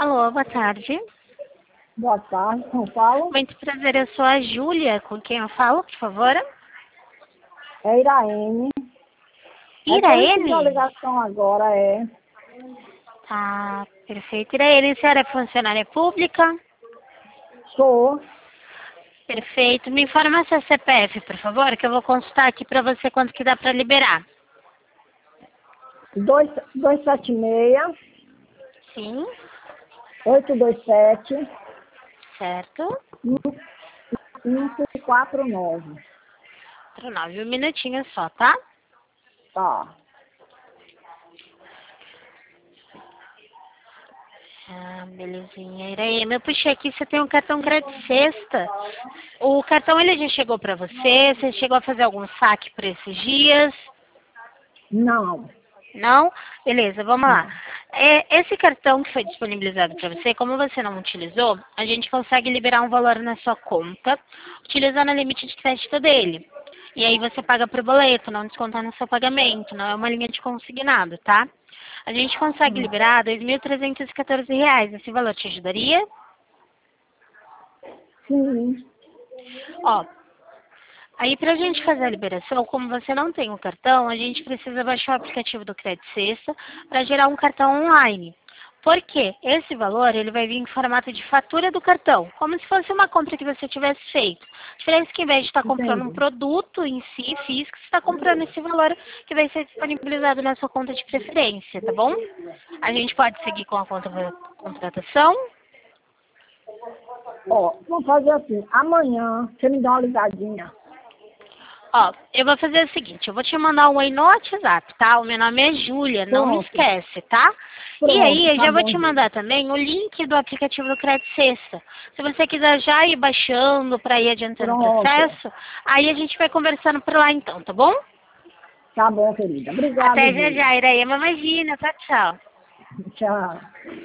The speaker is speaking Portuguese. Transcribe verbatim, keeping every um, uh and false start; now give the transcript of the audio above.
Alô, boa tarde. Boa tarde, quem fala? Muito prazer, eu sou a Júlia, com quem eu falo, por favor? É Iraene. É que eu recebi uma Iraene? ligação agora, é. Tá, perfeito. Iraene, a senhora é funcionária pública? Sou. Perfeito. Me informa seu C P F, por favor, que eu vou consultar aqui pra você quanto que dá pra liberar. dois sete seis, Sim, oito dois sete, certo. cinco quatro nove. Por nove, um minutinho só, tá? Tá. Ah, belezinha. Iraene, eu puxei aqui, você tem um cartão crédito sexta. O cartão, ele já chegou pra você? Você chegou a fazer algum saque por esses dias? Não. Não? Beleza, vamos lá. Não. É, esse cartão que foi disponibilizado para você, como você não utilizou, a gente consegue liberar um valor na sua conta, utilizando o limite de crédito dele. E aí você paga por boleto, não descontar no seu pagamento, não é uma linha de consignado, tá? A gente consegue Hum. liberar dois mil trezentos e quatorze reais. Esse valor te ajudaria? Sim. Ó, aí, para a gente fazer a liberação, como você não tem o cartão, a gente precisa baixar o aplicativo do Crédito Sexta para gerar um cartão online. Por quê? Esse valor ele vai vir em formato de fatura do cartão, como se fosse uma compra que você tivesse feito. A diferença é que, em vez de estar comprando um Entendi. produto em si, físico, você está comprando esse valor que vai ser disponibilizado na sua conta de preferência, tá bom? A gente pode seguir com a conta contratação. Ó, vamos fazer assim. Amanhã, você me dá uma ligadinha. Ó, eu vou fazer o seguinte, eu vou te mandar um oi no WhatsApp, tá? O meu nome é Júlia, não Pronto. esquece, tá? E aí, Pronto, eu tá já vou bom, te Júlia. mandar também o link do aplicativo do Crédito Sexta. Se você quiser já ir baixando para ir adiantando o Pronto. processo, aí a gente vai conversando por lá então, tá bom? Tá bom, querida. Obrigada, Até já Júlia. já, Iraema, imagina, tchau, tchau. Tchau.